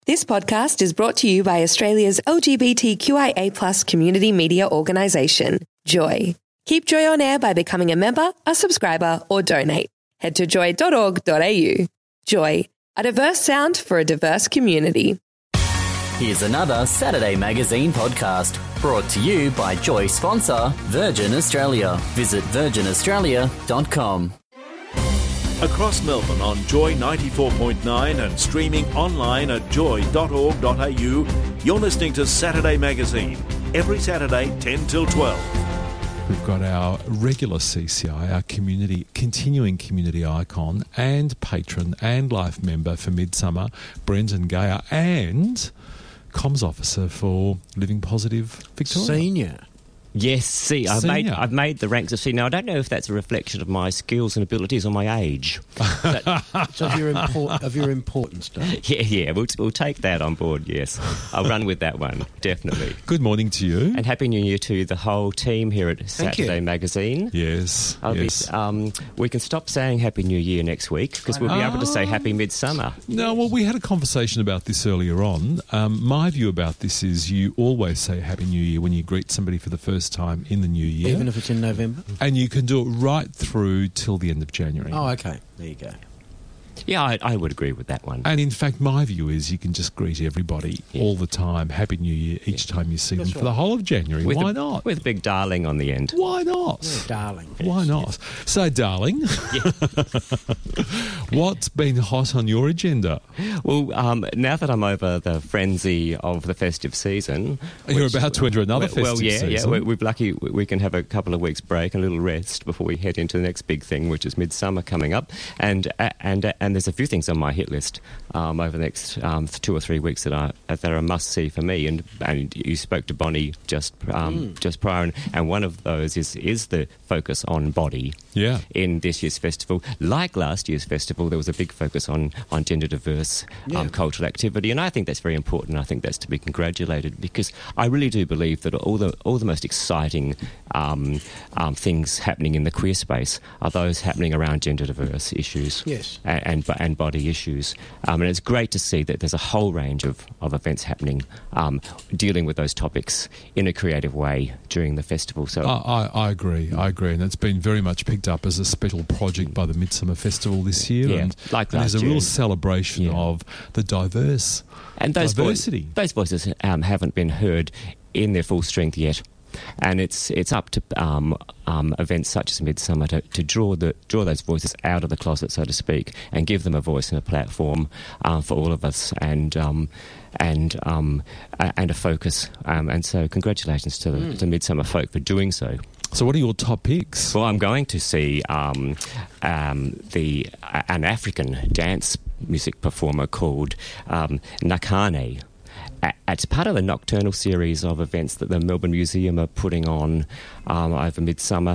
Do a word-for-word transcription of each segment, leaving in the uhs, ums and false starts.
This podcast is brought to you by Australia's L G B T Q I A plus community media organisation, Joy. Keep Joy on air by becoming a member, a subscriber, or donate. Head to joy dot org dot a u. Joy, a diverse sound for a diverse community. Here's another Saturday Magazine podcast brought to you by Joy sponsor Virgin Australia. Visit virgin australia dot com. Across Melbourne on Joy ninety-four point nine and streaming online at joy dot org dot a u, you're listening to Saturday Magazine, every Saturday ten till twelve. We've got our regular C C I, our community, continuing community icon and patron and life member for Midsummer, Brendan Gayer, and comms officer for Living Positive Victoria. Senior. Yes, see, I've made, I've made the ranks of senior. I don't know if that's a reflection of my skills and abilities or my age. That, so of your, import, of your importance, don't it? Yeah, yeah, we'll, we'll take that on board, yes. I'll run with that one, definitely. Good morning to you. And Happy New Year to the whole team here at Saturday Magazine. Yes, I'll yes. Be, um, we can stop saying Happy New Year next week because we'll be able to say Happy Midsummer. No, well, we had a conversation about this earlier on. Um, my view about this is you always say Happy New Year when you greet somebody for the first time in the new year. Even if it's in November? And you can do it right through till the end of January. Oh, okay. There you go. Yeah, I, I would agree with that one. And in fact, my view is you can just greet everybody yeah. all the time. Happy New Year each yeah. time you see That's them right. for the whole of January. With Why a, not? With a big darling on the end. Why not? Yeah, darling. Why yes, not? Yes. So, darling, yeah. what's been hot on your agenda? Well, um, now that I'm over the frenzy of the festive season... You're which, about to enter another well, festive well, yeah, season. Yeah, we're, we're lucky we can have a couple of weeks break and a little rest before we head into the next big thing, which is Midsummer coming up. And and and there's a few things on my hit list um, over the next um, two or three weeks that are that are a must-see for me. And and you spoke to Bonnie just um, mm. just prior, and, and one of those is is the focus on body. Yeah. In this year's festival, like last year's festival, there was a big focus on on gender diverse yeah. um, cultural activity, and I think that's very important. I think that's to be congratulated because I really do believe that all the all the most exciting um, um, things happening in the queer space are those happening around gender diverse issues. Yes. And and, and body issues. Um, and it's great to see that there's a whole range of, of events happening um, dealing with those topics in a creative way during the festival. So I, I, I agree, I agree, and it's been very much picked up as a special project by the Midsummer Festival this year. Yeah, and, like and there's a year. real celebration yeah. of the diverse and those diversity. Vo- those voices um, haven't been heard in their full strength yet. And it's it's up to um, um, events such as Midsummer to, to draw the draw those voices out of the closet, so to speak, and give them a voice and a platform uh, for all of us, and um, and um, a, and a focus. Um, and so, congratulations to the, mm. to Midsummer folk for doing so. So, what are your top picks? Well, I'm going to see um, um, the uh, an African dance music performer called um, Nakane. It's part of a nocturnal series of events that the Melbourne Museum are putting on um, over Midsummer.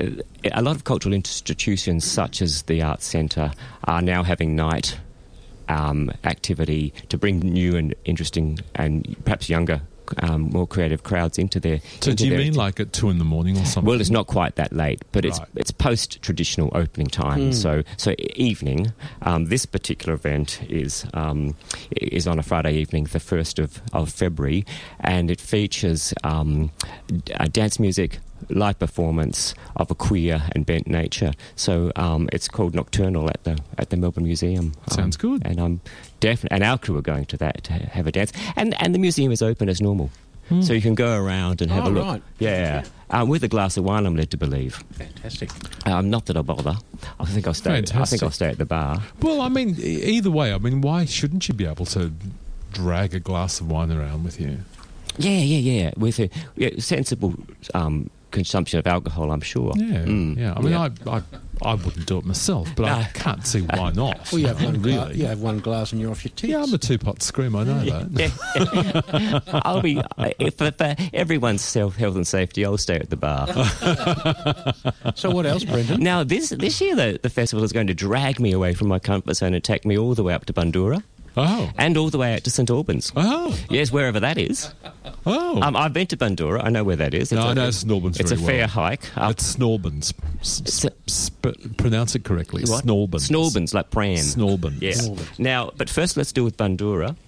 A lot of cultural institutions, such as the Arts Centre, are now having night um, activity to bring new and interesting and perhaps younger Um, more creative crowds into their. So, into do you their mean like at two in the morning or something? Well, it's not quite that late, but right. it's it's post traditional opening time. Mm. So, so evening. Um, this particular event is um, is on a Friday evening, the first of, of February, and it features um, dance music, live performance of a queer and bent nature. So um, it's called Nocturnal at the at the Melbourne Museum. Sounds um, good. And I'm definitely, and our crew are going to that to have a dance. And and the museum is open as normal, hmm. so you can go around and have oh, a look. Right. Yeah, um, with a glass of wine, I'm led to believe. Fantastic. Um, not that I'll bother. I think I'll stay. Fantastic. I think I'll stay at the bar. Well, I mean, either way, I mean, why shouldn't you be able to drag a glass of wine around with you? Yeah, yeah, yeah. With a yeah, sensible um, consumption of alcohol, I'm sure. Yeah, mm, yeah. I mean, yeah. I, I I wouldn't do it myself, but no. I can't see why not. Well, you have one, really. gla- you have one glass and you're off your tits. Yeah, I'm a two-pot scream, I know that. Yeah. I'll be, for, for everyone's self, health and safety, I'll stay at the bar. So what else, Brendan? Now, this this year, the, the festival is going to drag me away from my comfort zone and take me all the way up to Bundoora. Oh. And all the way out to St Albans. Oh. Yes, wherever that is. Oh. Um, I've been to Bundoora. I know where that is. It's no, a, I know St Albans It's very a fair well. hike. Up. It's Snorbans. S- s- sp- pronounce it correctly. What? Snorbans. Snorbans, like Pran. Snorbans. Yeah. Snorbans. Now, but first let's deal with Bundoora.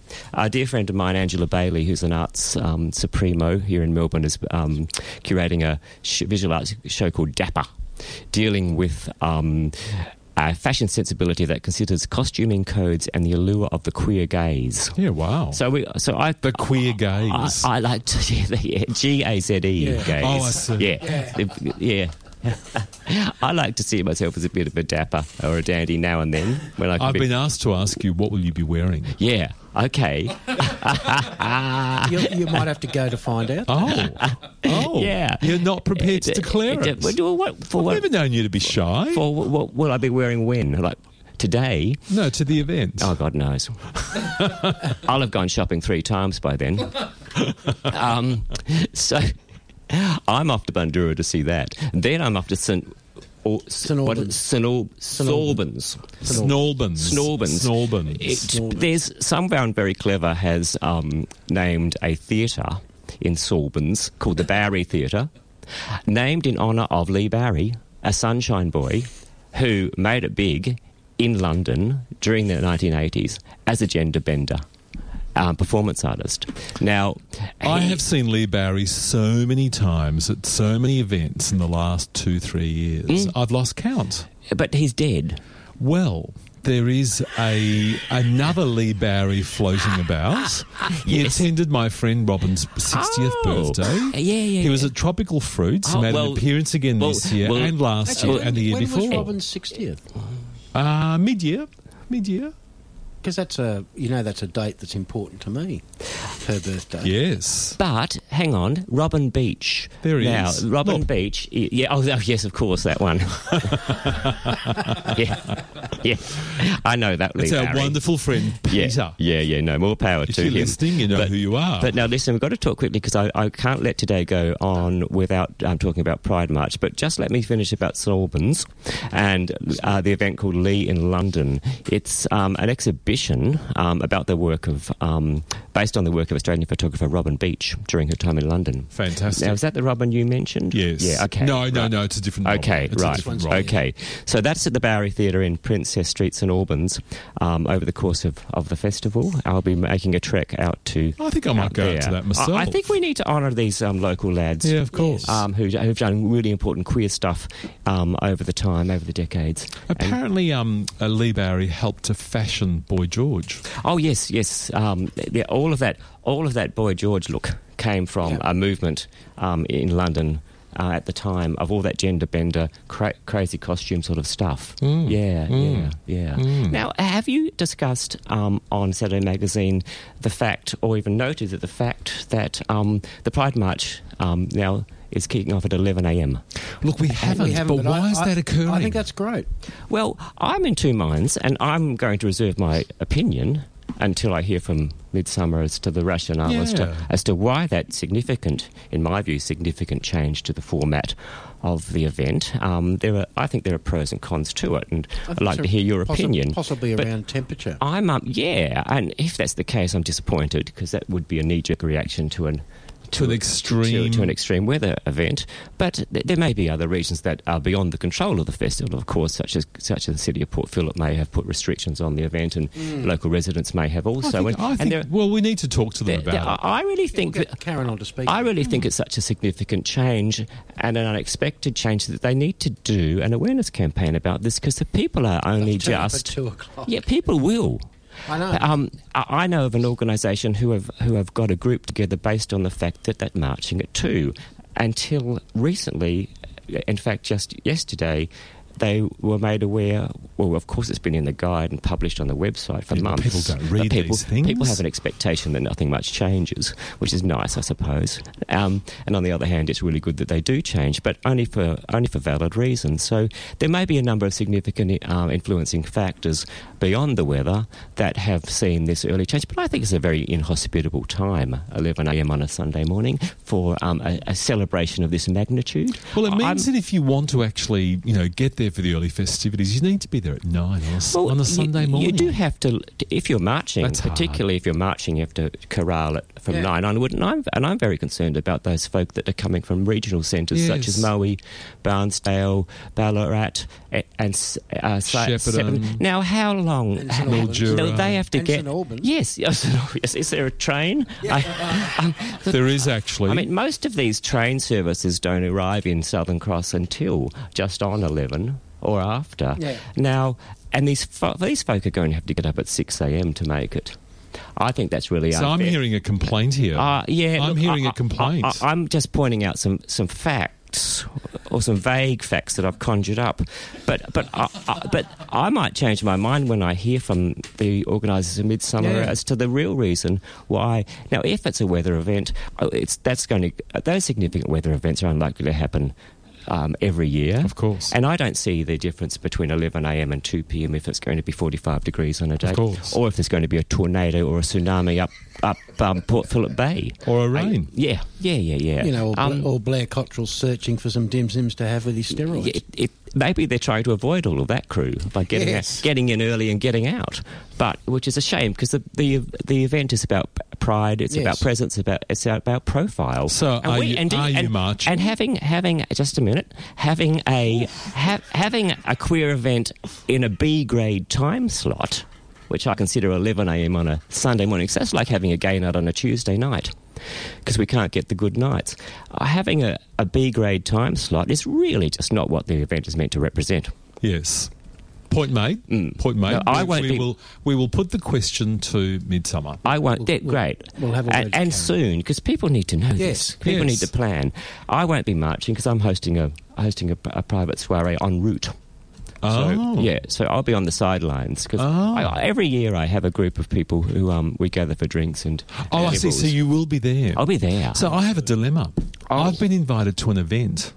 a dear friend of mine, Angela Bailey, who's an arts um, supremo here in Melbourne, is um, curating a sh- visual arts show called Dapper, dealing with um, a fashion sensibility that considers costuming codes and the allure of the queer gaze. Yeah, wow. So we, so I The queer gaze. I, I like to yeah, the yeah, G A Z E Yeah. gaze. Oh, I see. Yeah, yeah. yeah. I like to see myself as a bit of a dapper or a dandy now and then. When I can I've be, been asked to ask you, what will you be wearing? yeah. Okay. you, you might have to go to find out. Oh, oh, Yeah. You're not prepared to Uh, declare uh, it. well, what- for I've what? never known you to be shy. For what, what will I be wearing when? Like today? No, to the event. Oh, God knows. I'll have gone shopping three times by then. Um, so I'm off to Bundoora to see that. Then I'm off to St. Or, St what Albans. is- St. Al- St. Albans. Snowbans. Snowbans. Snowbans. It, there's someone very clever has um, named a theatre in Snowbans called the Barry Theatre, named in honour of Lee Barry, a sunshine boy who made it big in London during the nineteen eighties as a gender bender. Um, performance artist. Now, I he- have seen Lee Barry so many times at so many events in the last two, three years. Mm. I've lost count. but he's dead. Well, there is a another Lee Barry floating about. He Yes. attended my friend Robin's sixtieth Oh. birthday. Yeah, yeah, He was yeah. at Tropical Fruits. Oh, he made well- an appearance again well- this year well- and last Actually, year when, and the year when before. was Robin's sixtieth? Uh, mid-year. Mid-year. Because that's a, you know, that's a date that's important to me. Her birthday. Yes. But hang on, Robin Beach. There he now, is. Robin Look. Beach. y- Yeah. Oh, oh, yes, of course, that one. yeah, yeah. I know that. It's Lee our Barry. wonderful friend Yeah, Peter. yeah, yeah. No more power If to you're him. listening, you know But- who you are. But now, listen, we've got to talk quickly because I, I can't let today go on without um, talking about Pride March. But just let me finish about St Albans and uh, the event called Lee in London. It's um, an exhibition um, about the work of, um, based on the work of Australian photographer Robin Beach during her time in London. Fantastic. Now, is that the Robin you mentioned? Yes. Yeah, okay. No, no, right. no, it's a different Robin. Okay, It's a right. different Robin. Okay. So that's at the Bowery Theatre in Princess Street, St Albans, um, over the course of, of the festival. I'll be making a trek out to... I think I might out go there. to that myself. I, I think we need to honour these um, local lads. Yeah, of course. Um, who, who've done really important queer stuff um, over the time, over the decades. And- Apparently, um, uh, Lee Barry helped to fashion Boy George. oh yes, yes. Um, yeah, all of that, all of that Boy George look came from Yeah. a movement um, in London uh, at the time of all that gender bender, cra- crazy costume sort of stuff. Mm. Yeah, Mm. yeah, yeah. Mm. Now, have you discussed um, on Saturday Magazine the fact, or even noted that the fact that um, the Pride March um, now is kicking off at eleven a m? Look, we haven't, We haven't, but why I- is I- that occurring? I think that's great. Well, I'm in two minds, and I'm going to reserve my opinion until I hear from Midsummer as to the rationale as, to, Yeah. as to why that significant, in my view, significant change to the format of the event. Um, there are, I think there are pros and cons to it, and I I'd think like so, to hear your possi- opinion. Possibly But around temperature. I'm up, yeah, and if that's the case, I'm disappointed because that would be a knee-jerk reaction to an To an to, extreme- to an extreme weather event. But th- there may be other reasons that are beyond the control of the festival, of course, such as such as the city of Port Phillip may have put restrictions on the event, and local residents may have also. I think, and I and think there- well, we need to talk to them there- there- about it. I I really think Get that. Karen on to speak. I really think it's such a significant change and an unexpected change that they need to do an awareness campaign about this because the people are only Turn up at just. two o'clock. Yeah, people will. I know. Um, I I know of an organisation who have who have got a group together based on the fact that they're marching at two. Until recently, in fact, just yesterday, they were made aware. Well, of course, it's been in the guide and published on the website for Yeah, but months. people don't But read people, these things. People have an expectation that nothing much changes, which is nice, I suppose. Um, and on the other hand, it's really good that they do change, but only for only for valid reasons. So there may be a number of significant uh, influencing factors beyond the weather that have seen this early change. But I think it's a very inhospitable time, eleven a m on a Sunday morning, for um, a, a celebration of this magnitude. Well, it I'm- means that if you want to actually, you know, get there there for the early festivities, you need to be there at nine on a, s- Well, on a you- Sunday morning. You do have to, if you're marching, That's hard. particularly if you're marching, you have to corral it from Yeah. nine onward. And I'm, and I'm very concerned about those folk that are coming from regional centres such as Yes. Maui, Barnsdale, Ballarat, a- and s- uh, Sa- Shepparton. Seven. Now, how long? And how- St Albans. do they have to And get? St Albans. Yes, yes, yes. Is there a train? I, um, the- There is actually. I mean, most of these train services don't arrive in Southern Cross until just on eleven or after. Yeah. Now, and these fo- these folk are going to have to get up at six a.m. to make it. I think that's really so I'm unfair. hearing a complaint here. Uh, yeah, I'm look, hearing I- a complaint. I, I, I'm just pointing out some, some facts or some vague facts that I've conjured up. But but I, I, but I might change my mind when I hear from the organisers of Midsummer Yeah. as to the real reason why. Now, if it's a weather event, oh, it's that's going to those significant weather events are unlikely to happen. Um, every year. Of course. And I don't see the difference between eleven a.m. and two p.m. if it's going to be forty-five degrees on a day. Of course. Or if there's going to be a tornado or a tsunami up, up um, Port Phillip Bay. Or a I- rain. yeah, yeah, yeah, yeah. You know, or, Bla- Um, or Blair Cottrell's searching for some dim sims to have with his steroids. it, it, maybe they're trying to avoid all of that crew by getting Yes. out, getting in early and getting out. But which is a shame because the, the the event is about pride. It's Yes. about presence. About it's about profile. So are you- are you marching? And having having just a minute having a ha, having a queer event in a B grade time slot, which I consider eleven a.m. on a Sunday morning. So that's like having a gay night on a Tuesday night because we can't get the good nights. Uh, having a, a B grade time slot is really just not what the event is meant to represent. Yes. Point made. Mm. Point made. No, I we, won't we be- will we will put the question to Midsummer. I won't. We'll- yeah, great. we'll have a word and, to and Karen. soon because people need to know Yes, this. People yes. need to plan. I won't be marching because I'm hosting a hosting a, a private soiree en route. Oh. So, yeah, so I'll be on the sidelines because Oh. every year I have a group of people who um, we gather for drinks and. Oh, I see. edibles. So you will be there. I'll be there. So I have a dilemma. Oh. I've been invited to an event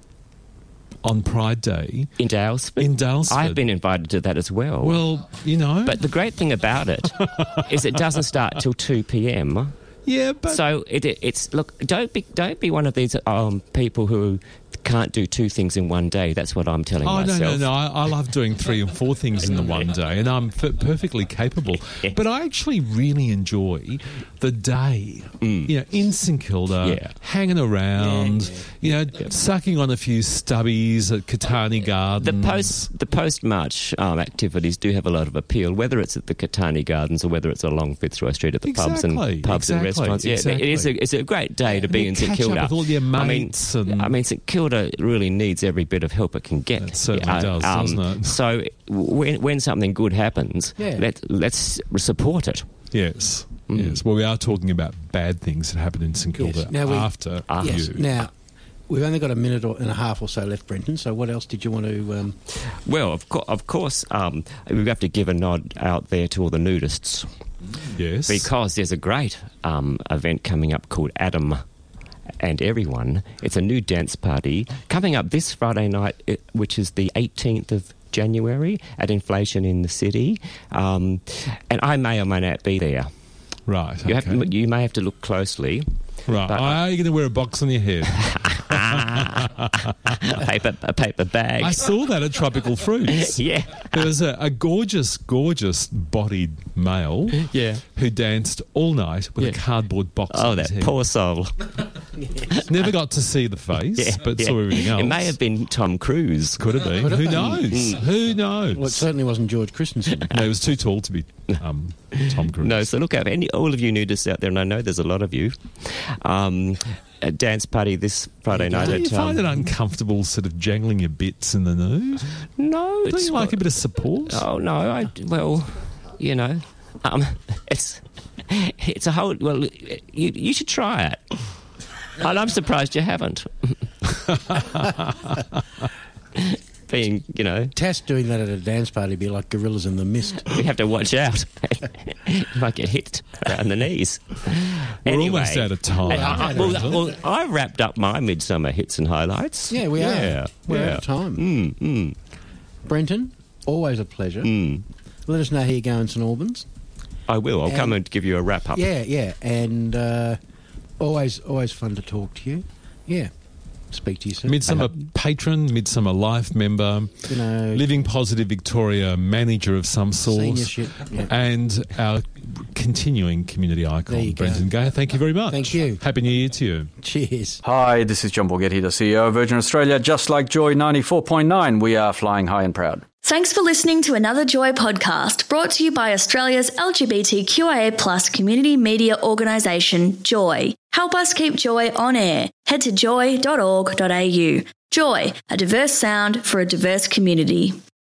on Pride Day in Dalesford. in Dalesford. I've been invited to that as well. Well, you know. But the great thing about it is it doesn't start till two p.m. yeah, but So it, it's look. Don't be don't be one of these um, people who can't do two things in one day. That's what I'm telling Oh, no, myself. no, no. I, I love doing three and four things in the one day, and I'm f- perfectly capable. Yeah. But I actually really enjoy the day, Mm. you know, in St Kilda, Yeah. hanging around, you know, sucking on a few stubbies at Catani The Gardens. post the post march um, activities do have a lot of appeal, whether it's at the Catani Gardens or whether it's along Fitzroy Street at the pubs Exactly, and pubs exactly, and restaurants. Yeah, exactly. it is. A, it's a great day to And be you in St catch Kilda. up with all your I mean, mates and- I mean, St Kilda really needs every bit of help it can get. It certainly does, doesn't it? So when when something good happens, Yeah. let let's support it. Yes, Mm. yes. Well, we are talking about bad things that happened in St Kilda Yes. Now we- after Ah. Yes. you. Now, we've only got a minute or, and a half or so left, Brenton. So, what else did you want to? Um, Well, of, co- of course, um, we have to give a nod out there to all the nudists. Yes, Because there's a great um, event coming up called Adam and Everyone. It's a new dance party coming up this Friday night, i- which is the eighteenth of January at Inflation in the City. Um, and I may or may not be there. right. You, okay. have, you may have to look closely. right. but- Are you going to wear a box on your head? a paper, a paper bag. I saw that at Tropical Fruits. Yeah. There was a, a gorgeous, gorgeous bodied male Yeah. who danced all night with Yeah. a cardboard box Oh, on his that head. poor soul. Never got to see the face, Yeah, but yeah. saw everything else. It may have been Tom Cruise. Could have been. Could have Who been. knows? Who knows? well, it certainly wasn't George Christensen. no, he was too tall to be um, Tom Cruise. No, so look out, any all of you nudists out there, and I know there's a lot of you. Um, a dance party this Friday night Don't you at. find um, it uncomfortable sort of jangling your bits in the nude? no, Don't it's you like not- a bit of support? Oh no, I well, you know, um, it's it's a whole. Well, you you should try it, and I'm surprised you haven't. Being, you know, Tass doing that at a dance party would be like gorillas in the mist. we have to watch out. You might get hit around the knees. We're Anyway, almost out of time. I, I, well, well, I wrapped up my midsummer hits and highlights. Yeah, we yeah, are. We're yeah. out of time. Mm, mm, Brenton, always a pleasure. mm. Let us know how you go in St Albans. I will. I'll And- come and give you a wrap up. Yeah, yeah, and uh, always, always fun to talk to you. Yeah. speak to you soon. Midsummer patron, Midsummer Life member, You know, Living Positive Victoria manager of some sort, Seniorship, yeah. and our continuing community There icon, you go. Brendan Gayer. Thank you very much. Thank you. Happy New Year to you. Cheers. Hi, this is John Borghetti, the C E O of Virgin Australia. Just like Joy ninety-four point nine, we are flying high and proud. Thanks for listening to another Joy podcast brought to you by Australia's L G B T Q I A plus community media organisation, Joy. Help us keep Joy on air. Head to joy dot org dot a u. Joy, a diverse sound for a diverse community.